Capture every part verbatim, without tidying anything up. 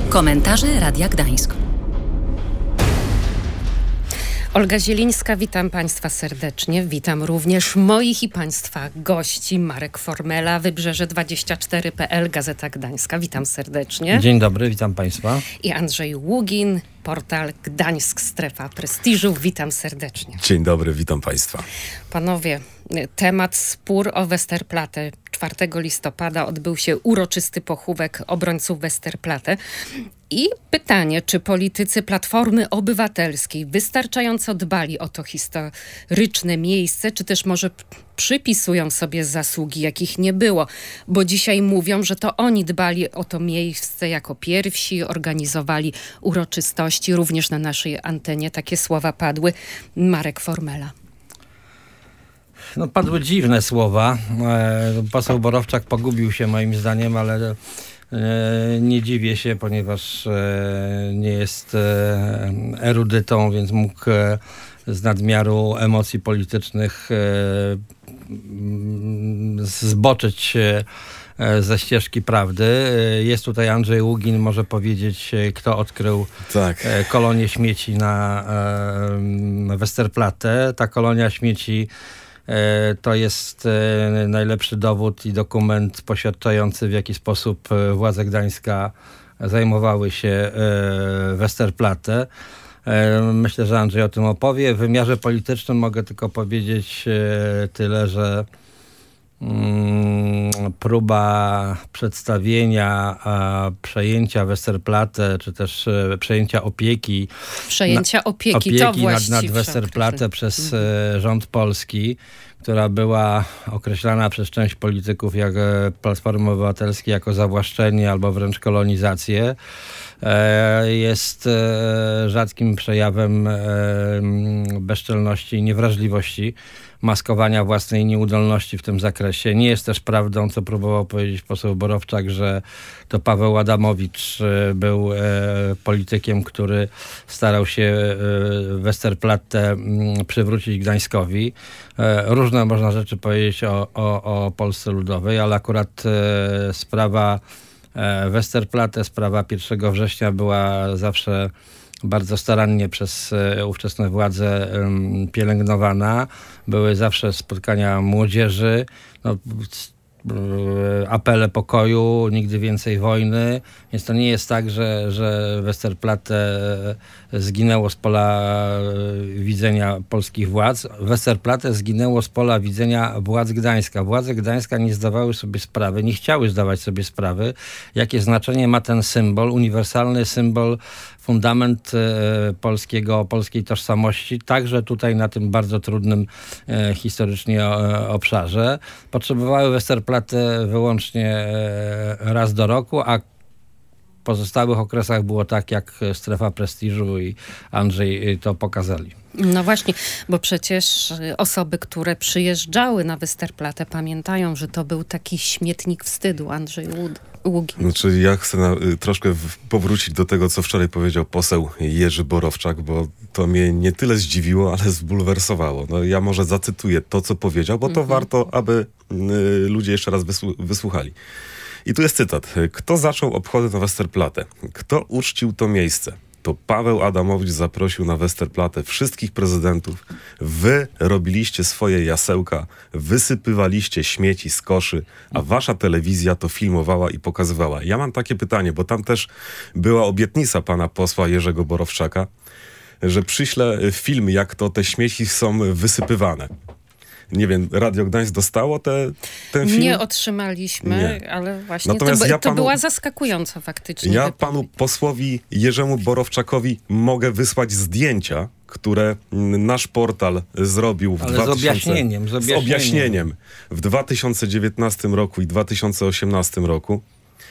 Komentarze Radia Gdańsk. Olga Zielińska, witam Państwa serdecznie. Witam również moich i Państwa gości. Marek Formela, Wybrzeże dwadzieścia cztery kropka p l, Gazeta Gdańska. Witam serdecznie. Dzień dobry, witam Państwa. I Andrzej Ługin, portal Gdańsk Strefa Prestiżu. Witam serdecznie. Dzień dobry, witam Państwa. Panowie, temat spór o Westerplatte. czwartego listopada odbył się uroczysty pochówek obrońców Westerplatte. I pytanie, czy politycy Platformy Obywatelskiej wystarczająco dbali o to historyczne miejsce, czy też może przypisują sobie zasługi, jakich nie było, bo dzisiaj mówią, że to oni dbali o to miejsce jako pierwsi, organizowali uroczystości, również na naszej antenie takie słowa padły. Marek Formela. No, padły dziwne słowa. E, poseł Borowczak pogubił się moim zdaniem, ale e, nie dziwię się, ponieważ e, nie jest e, erudytą, więc mógł e, z nadmiaru emocji politycznych e, zboczyć e, ze ścieżki prawdy. Jest tutaj Andrzej Ługin, może powiedzieć, kto odkrył tak. kolonię śmieci na, na Westerplatte. Ta kolonia śmieci to jest najlepszy dowód i dokument poświadczający, w jaki sposób władze Gdańska zajmowały się Westerplatte. Myślę, że Andrzej o tym opowie. W wymiarze politycznym mogę tylko powiedzieć tyle, że próba przedstawienia a, przejęcia Westerplatte, czy też e, przejęcia opieki przejęcia na, opieki, opieki to nad, nad Westerplatte przez e, rząd polski, która była określana przez część polityków jak e, Platformy Obywatelskiej jako zawłaszczenie albo wręcz kolonizację, e, jest e, rzadkim przejawem e, bezczelności i niewrażliwości, maskowania własnej nieudolności w tym zakresie. Nie jest też prawdą, co próbował powiedzieć poseł Borowczak, że to Paweł Adamowicz był e, politykiem, który starał się e, Westerplatte m, przywrócić Gdańskowi. E, różne można rzeczy powiedzieć o, o, o Polsce Ludowej, ale akurat e, sprawa e, Westerplatte, sprawa pierwszego września była zawsze bardzo starannie przez e, ówczesne władze e, pielęgnowana. Były zawsze spotkania młodzieży, no, e, apele pokoju, nigdy więcej wojny. Więc to nie jest tak, że, że Westerplatte zginęło z pola widzenia polskich władz. Westerplatte zginęło z pola widzenia władz Gdańska. Władze Gdańska nie zdawały sobie sprawy, nie chciały zdawać sobie sprawy, jakie znaczenie ma ten symbol, uniwersalny symbol, fundament e, polskiego, polskiej tożsamości, także tutaj na tym bardzo trudnym e, historycznie e, obszarze. Potrzebowały Westerplatte wyłącznie e, raz do roku, a w pozostałych okresach było tak, jak Strefa Prestiżu i Andrzej to pokazali. No właśnie, bo przecież osoby, które przyjeżdżały na Westerplatte, pamiętają, że to był taki śmietnik wstydu. Andrzej Ługin. Znaczy ja chcę na, troszkę w, powrócić do tego, co wczoraj powiedział poseł Jerzy Borowczak, bo to mnie nie tyle zdziwiło, ale zbulwersowało. No, ja może zacytuję to, co powiedział, bo to mhm. warto, aby y, ludzie jeszcze raz wysłu- wysłuchali. I tu jest cytat. Kto zaczął obchody na Westerplatte? Kto uczcił to miejsce? To Paweł Adamowicz zaprosił na Westerplatte wszystkich prezydentów. Wy robiliście swoje jasełka, wysypywaliście śmieci z koszy, a wasza telewizja to filmowała i pokazywała. Ja mam takie pytanie, bo tam też była obietnica pana posła Jerzego Borowczaka, że przyśle film, jak to te śmieci są wysypywane. Nie wiem, Radio Gdańsk dostało te, ten film? Nie otrzymaliśmy, nie. Ale właśnie Natomiast to, ja to panu, była zaskakująca faktycznie. Ja wypowiedź. panu posłowi Jerzemu Borowczakowi mogę wysłać zdjęcia, które nasz portal zrobił w ale dwa tysiące... z objaśnieniem, z objaśnieniem. Z objaśnieniem w dwa tysiące dziewiętnastym roku i dwa tysiące osiemnastym roku.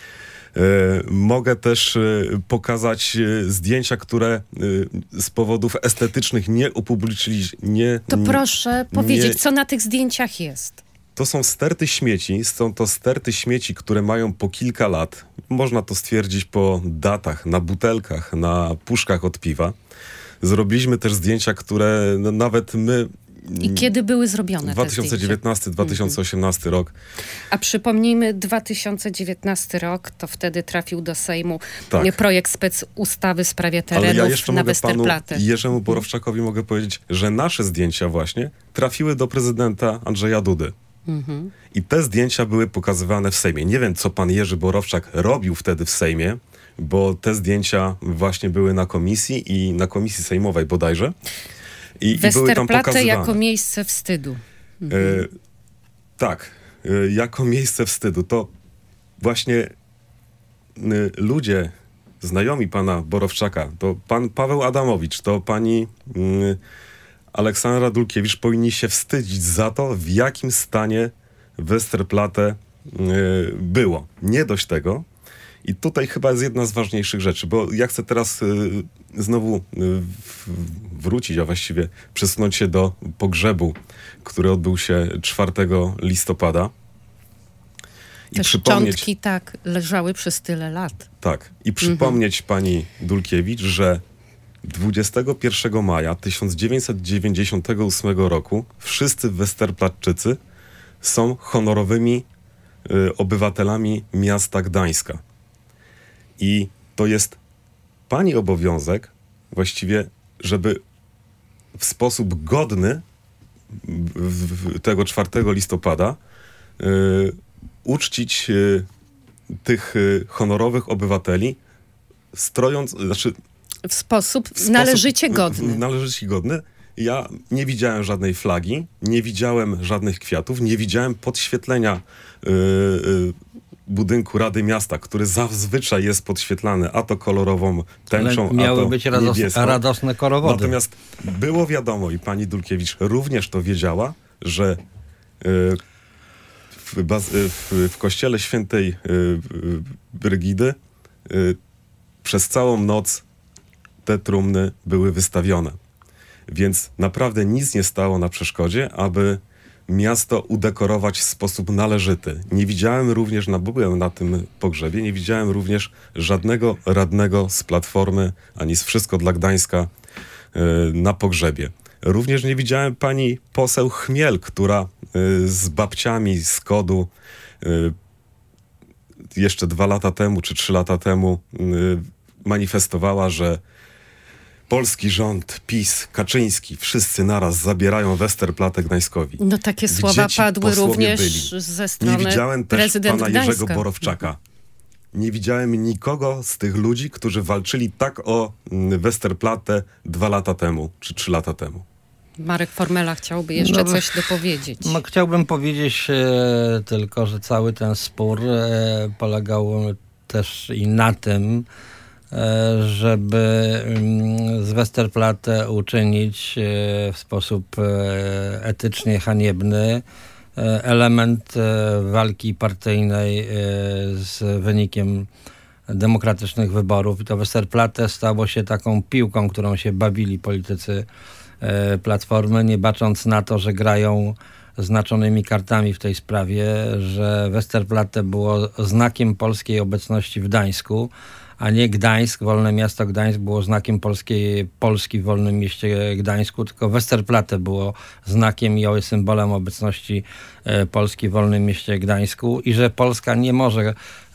E, mogę też e, pokazać e, zdjęcia, które e, z powodów estetycznych nie upubliczyliśmy. Nie, to proszę nie, powiedzieć, co na tych zdjęciach jest. To są sterty śmieci, są to sterty śmieci, które mają po kilka lat. Można to stwierdzić po datach, na butelkach, na puszkach od piwa. Zrobiliśmy też zdjęcia, które no, nawet my I kiedy były zrobione dwa tysiące dziewiętnasty dwa tysiące osiemnasty rok. A przypomnijmy, dwa tysiące dziewiętnasty rok, to wtedy trafił do Sejmu Tak. projekt specustawy w sprawie Ale terenów ja jeszcze na mogę panu Westerplatte. Jerzemu Borowczakowi mogę powiedzieć, że nasze zdjęcia właśnie trafiły do prezydenta Andrzeja Dudy. Mhm. I te zdjęcia były pokazywane w Sejmie. Nie wiem, co pan Jerzy Borowczak robił wtedy w Sejmie, bo te zdjęcia właśnie były na komisji i na komisji sejmowej bodajże. I, i były tam Westerplatte pokazywane. jako miejsce wstydu. E, tak, e, jako miejsce wstydu. To właśnie e, ludzie, znajomi pana Borowczaka, to pan Paweł Adamowicz, to pani mm, Aleksandra Dulkiewicz powinni się wstydzić za to, w jakim stanie Westerplatte e, było. Nie dość tego. I tutaj chyba jest jedna z ważniejszych rzeczy, bo ja chcę teraz y, znowu y, w, wrócić, a właściwie przesunąć się do pogrzebu, który odbył się czwartego listopada. I Te przypomnieć, szczątki tak leżały przez tyle lat. tak, i przypomnieć pani Dulkiewicz, że dwudziestego pierwszego maja tysiąc dziewięćset dziewięćdziesiątego ósmego roku wszyscy Westerplatczycy są honorowymi y, obywatelami miasta Gdańska. I to jest pani obowiązek właściwie, żeby w sposób godny w, w tego czwartego listopada y, uczcić y, tych y, honorowych obywateli, strojąc, znaczy W sposób w należycie sposób, godny. Należycie godny. Ja nie widziałem żadnej flagi, nie widziałem żadnych kwiatów, nie widziałem podświetlenia y, y, budynku Rady Miasta, który zazwyczaj jest podświetlany a to kolorową tęczą, Ale miały a to być rados, niebieską. radosne korowody. Natomiast było wiadomo i pani Dulkiewicz również to wiedziała, że y, w, baz, y, w, w kościele świętej y, y, Brygidy y, przez całą noc te trumny były wystawione. Więc naprawdę nic nie stało na przeszkodzie, aby miasto udekorować w sposób należyty. Nie widziałem również, na, bo byłem na tym pogrzebie, nie widziałem również żadnego radnego z Platformy, ani z Wszystko dla Gdańska y, na pogrzebie. Również nie widziałem pani poseł Chmiel, która y, z babciami z Kodu y, jeszcze dwa lata temu, czy trzy lata temu y, manifestowała, że polski rząd, PiS, Kaczyński, wszyscy naraz zabierają Westerplatte Gdańskowi. No takie Gdzie słowa ci padły posłowie również byli? ze strony Nie widziałem też prezydent pana Gdańska. Jerzego Borowczaka. Nie widziałem nikogo z tych ludzi, którzy walczyli tak o mm, Westerplatte dwa lata temu, czy trzy lata temu. Marek Formela chciałby jeszcze No, coś dopowiedzieć. No, chciałbym powiedzieć e, tylko, że cały ten spór e, polegał też i na tym, e, żeby mm, z Westerplatte uczynić e, w sposób e, etycznie haniebny e, element e, walki partyjnej e, z wynikiem demokratycznych wyborów. I to Westerplatte stało się taką piłką, którą się bawili politycy Platformy, nie bacząc na to, że grają znaczonymi kartami w tej sprawie, że Westerplatte było znakiem polskiej obecności w Gdańsku, a nie Gdańsk, wolne miasto Gdańsk było znakiem polskiej Polski w wolnym mieście Gdańsku, tylko Westerplatte było znakiem i symbolem obecności e, Polski w wolnym mieście Gdańsku i że Polska nie może,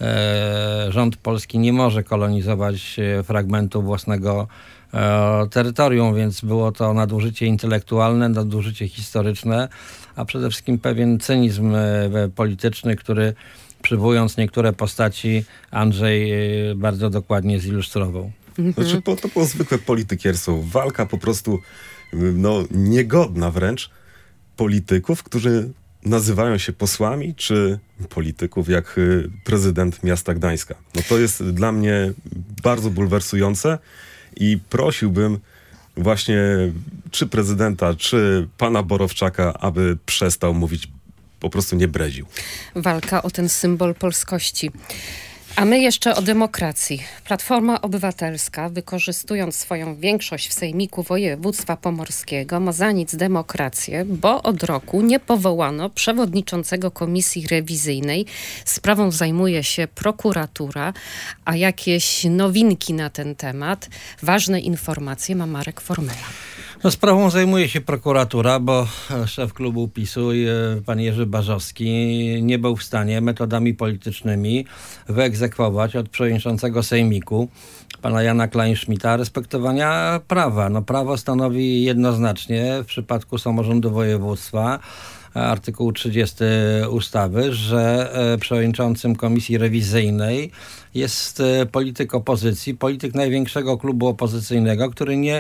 e, rząd polski nie może kolonizować e, fragmentu własnego e, terytorium, więc było to nadużycie intelektualne, nadużycie historyczne, a przede wszystkim pewien cynizm e, polityczny, który przywołując niektóre postaci, Andrzej bardzo dokładnie zilustrował. Znaczy, to, to było zwykłe politykierstwo. Walka po prostu no, niegodna wręcz polityków, którzy nazywają się posłami, czy polityków jak prezydent miasta Gdańska. No to jest dla mnie bardzo bulwersujące i prosiłbym właśnie czy prezydenta, czy pana Borowczaka, aby przestał mówić, po prostu nie bredził. Walka o ten symbol polskości. A my jeszcze o demokracji. Platforma Obywatelska, wykorzystując swoją większość w Sejmiku Województwa Pomorskiego, ma za nic demokrację, bo od roku nie powołano przewodniczącego komisji rewizyjnej. Sprawą zajmuje się prokuratura, a jakieś nowinki na ten temat, ważne informacje ma Marek Formela. No, sprawą zajmuje się prokuratura, bo szef klubu PiSu, pan Jerzy Barzowski, nie był w stanie metodami politycznymi wyegzekwować od przewodniczącego Sejmiku, pana Jana Kleinschmidta, respektowania prawa. No, prawo stanowi jednoznacznie w przypadku samorządu województwa, artykuł trzydziesty ustawy, że przewodniczącym komisji rewizyjnej jest polityk opozycji, polityk największego klubu opozycyjnego, który nie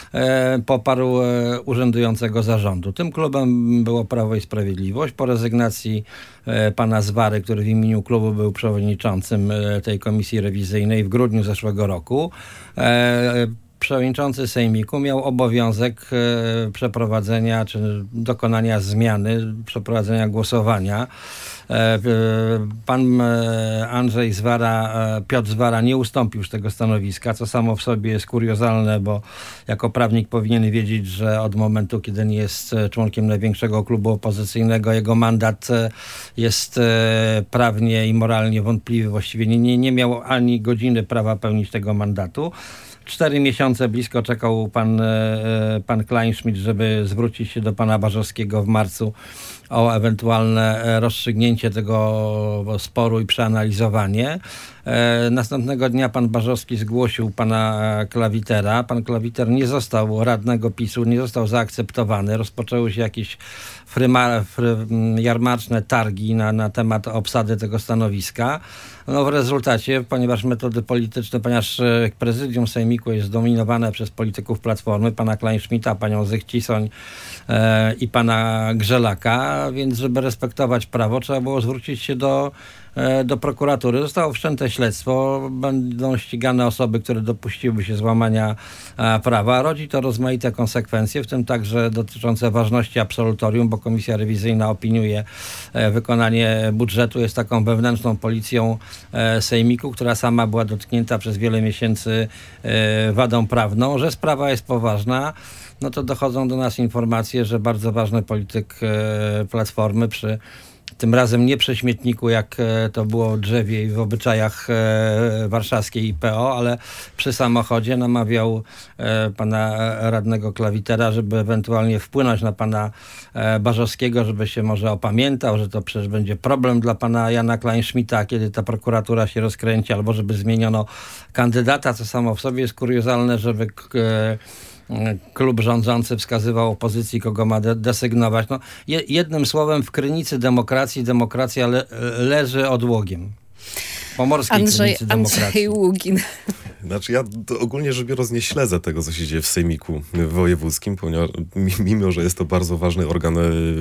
poparł urzędującego zarządu. Tym klubem było Prawo i Sprawiedliwość. Po rezygnacji pana Zwary, który w imieniu klubu był przewodniczącym tej komisji rewizyjnej w grudniu zeszłego roku, przewodniczący Sejmiku miał obowiązek e, przeprowadzenia czy dokonania zmiany, przeprowadzenia głosowania. E, e, pan e, Andrzej Zwara, e, Piotr Zwara nie ustąpił z tego stanowiska, co samo w sobie jest kuriozalne, bo jako prawnik powinien wiedzieć, że od momentu, kiedy nie jest członkiem największego klubu opozycyjnego, jego mandat e, jest e, prawnie i moralnie wątpliwy. Właściwie nie, nie, nie miał ani godziny prawa pełnić tego mandatu. Cztery miesiące blisko czekał pan, pan Kleinschmidt, żeby zwrócić się do pana Barzowskiego w marcu o ewentualne rozstrzygnięcie tego sporu i przeanalizowanie. Następnego dnia pan Barzowski zgłosił pana Klawitera. Pan Klawiter nie został radnego PiSu, nie został zaakceptowany. Rozpoczęły się jakieś fryma, fry, jarmarczne targi na, na temat obsady tego stanowiska. No w rezultacie, ponieważ metody polityczne, ponieważ prezydium Sejmiku jest zdominowane przez polityków Platformy, pana Kleinschmidta, panią Zych-Cisoń e, i pana Grzelaka, więc żeby respektować prawo, trzeba było zwrócić się do do prokuratury. Zostało wszczęte śledztwo. Będą ścigane osoby, które dopuściły się złamania prawa. Rodzi to rozmaite konsekwencje, w tym także dotyczące ważności absolutorium, bo komisja rewizyjna opiniuje wykonanie budżetu. Jest taką wewnętrzną policją Sejmiku, która sama była dotknięta przez wiele miesięcy wadą prawną. Że sprawa jest poważna, no to dochodzą do nas informacje, że bardzo ważny polityk Platformy przy tym razem nie przy śmietniku, jak to było w drzewie i w obyczajach warszawskiej I P O, ale przy samochodzie namawiał pana radnego Klawitera, żeby ewentualnie wpłynąć na pana Barzowskiego, żeby się może opamiętał, że to przecież będzie problem dla pana Jana Kleinschmidta, kiedy ta prokuratura się rozkręci, albo żeby zmieniono kandydata, co samo w sobie jest kuriozalne, żeby klub rządzący wskazywał opozycji, kogo ma de- desygnować. No, je, jednym słowem, w krynicy demokracji demokracja le- leży odłogiem. Pomorskiej Andrzej, krynicy demokracji. Andrzej Ługin. Znaczy ja to ogólnie rzecz biorąc nie śledzę tego, co się dzieje w Sejmiku Wojewódzkim, ponieważ mimo, że jest to bardzo ważny organ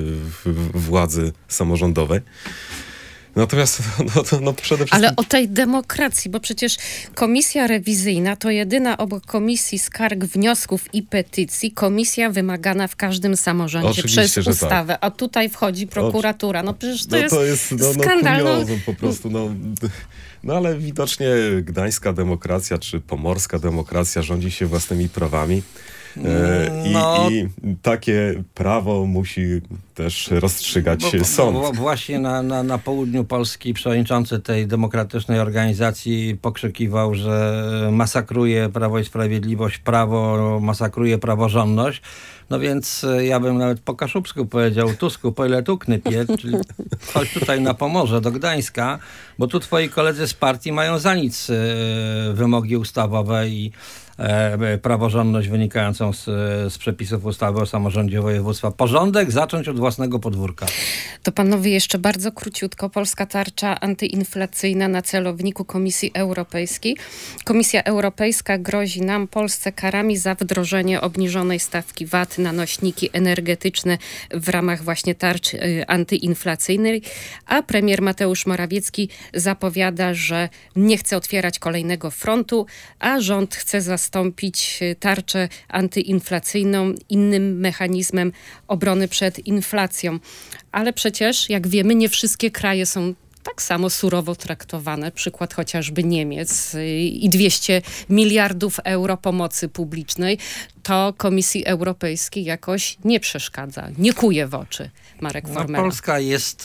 władzy samorządowej. Natomiast no, to, no przede wszystkim... Ale o tej demokracji, bo przecież komisja rewizyjna to jedyna obok komisji skarg, wniosków i petycji komisja wymagana w każdym samorządzie Oczywiście, przez ustawę. Tak. A tutaj wchodzi prokuratura. No przecież to, no, jest, to jest no, skandal. No, po prostu, no, no ale widocznie gdańska demokracja czy pomorska demokracja rządzi się własnymi prawami. E, i, no, I takie prawo musi też rozstrzygać bo, sąd. Bo właśnie na, na, na południu Polski przewodniczący tej demokratycznej organizacji pokrzykiwał, że masakruje Prawo i Sprawiedliwość, prawo masakruje praworządność. No więc ja bym nawet po kaszubsku powiedział: Tusku, po ile tu knypie, czyli chodź tutaj na Pomorze, do Gdańska, bo tu twoi koledzy z partii mają za nic wymogi ustawowe i e, praworządność wynikającą z, z przepisów ustawy o samorządzie województwa. Porządek zacząć od własnego podwórka. To panowie jeszcze bardzo króciutko. Polska tarcza antyinflacyjna na celowniku Komisji Europejskiej. Komisja Europejska grozi nam, Polsce, karami za wdrożenie obniżonej stawki V A T na nośniki energetyczne w ramach właśnie tarczy antyinflacyjnej, a premier Mateusz Morawiecki zapowiada, że nie chce otwierać kolejnego frontu, a rząd chce zastąpić tarczę antyinflacyjną innym mechanizmem obrony przed inflacją. Ale przecież, jak wiemy, nie wszystkie kraje są tak samo surowo traktowane. Przykład chociażby Niemiec i dwieście miliardów euro pomocy publicznej. to Komisji Europejskiej jakoś nie przeszkadza, nie kuje w oczy. Marek No, Formela. Polska jest e,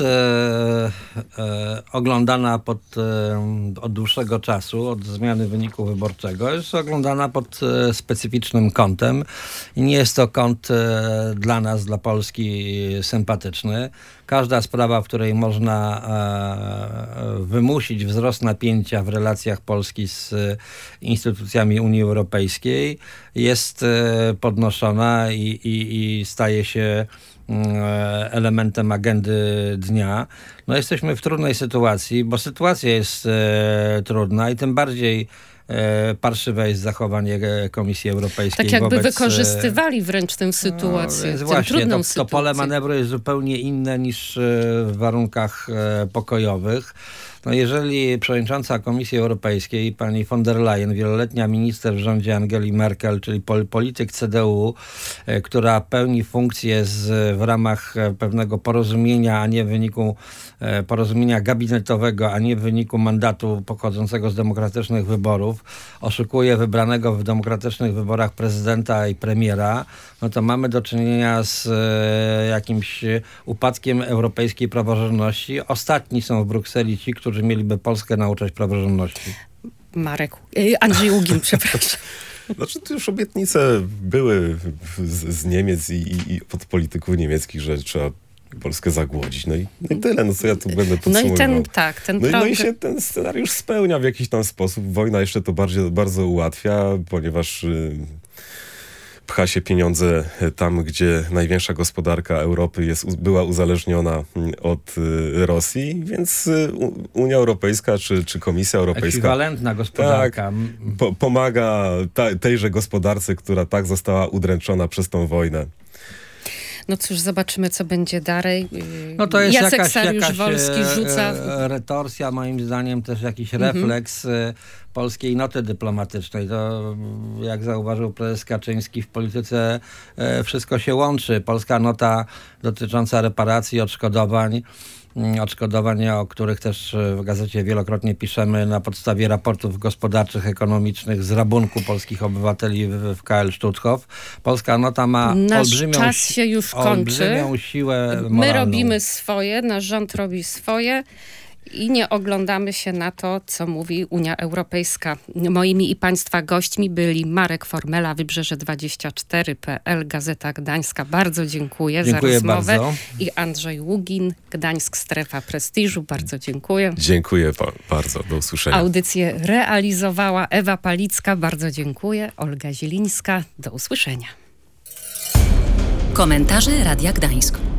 e, oglądana pod, e, od dłuższego czasu, od zmiany wyniku wyborczego, jest oglądana pod e, specyficznym kątem i nie jest to kąt e, dla nas, dla Polski sympatyczny. Każda sprawa, w której można e, wymusić wzrost napięcia w relacjach Polski z e, instytucjami Unii Europejskiej, jest e, podnoszona i, i, i staje się elementem agendy dnia. No jesteśmy w trudnej sytuacji, bo sytuacja jest e, trudna i tym bardziej e, parszywe jest zachowanie Komisji Europejskiej. Tak jakby wobec, wykorzystywali wręcz tę sytuację, no, tę właśnie, trudną to, sytuację. to pole manewru jest zupełnie inne niż w warunkach e, pokojowych. No jeżeli przewodnicząca Komisji Europejskiej, pani von der Leyen, wieloletnia minister w rządzie Angeli Merkel, czyli pol, polityk C D U, e, która pełni funkcję z, w ramach pewnego porozumienia, a nie w wyniku e, porozumienia gabinetowego, a nie w wyniku mandatu pochodzącego z demokratycznych wyborów, oszukuje wybranego w demokratycznych wyborach prezydenta i premiera, no to mamy do czynienia z e, jakimś upadkiem europejskiej praworządności. Ostatni są w Brukseli ci, którzy mieliby Polskę nauczać praworządności. Marek, yy, Andrzej Ługin, przepraszam. Znaczy, to już obietnice były z, z Niemiec i, i, i od polityków niemieckich, że trzeba Polskę zagłodzić. No i, no i tyle, no co ja tu będę podsumowywał. No i ten, tak, ten no, i, no program... i się ten scenariusz spełnia w jakiś tam sposób. Wojna jeszcze to bardziej, bardzo ułatwia, ponieważ y, pcha się pieniądze tam, gdzie największa gospodarka Europy jest, była uzależniona od y, Rosji, więc y, Unia Europejska czy, czy Komisja Europejska... Ekwiwalentna gospodarka. Tak, po, pomaga ta, tejże gospodarce, która tak została udręczona przez tą wojnę. No cóż, zobaczymy, co będzie dalej. No to jest Jacek jakaś, Sariusz-Wolski jakaś rzuca... retorsja, moim zdaniem też jakiś refleks mm-hmm. polskiej noty dyplomatycznej. To, jak zauważył prezes Kaczyński, w polityce wszystko się łączy. Polska nota dotycząca reparacji, odszkodowań, odszkodowań, o których też w gazecie wielokrotnie piszemy na podstawie raportów gospodarczych, ekonomicznych z rabunku polskich obywateli w, w K L Stutthof. Polska nota ma nasz olbrzymią, czas się już kończy. olbrzymią siłę moralną. My robimy swoje, nasz rząd robi swoje i nie oglądamy się na to, co mówi Unia Europejska. Moimi i Państwa gośćmi byli Marek Formela, Wybrzeże dwadzieścia cztery kropka p l, Gazeta Gdańska. Bardzo dziękuję, dziękuję za rozmowę. Bardzo. I Andrzej Ługin, Gdańsk Strefa Prestiżu. Bardzo dziękuję. Dziękuję pa- bardzo. Do usłyszenia. Audycję realizowała Ewa Palicka. Bardzo dziękuję. Olga Zielińska. Do usłyszenia. Komentarze Radia Gdańsk.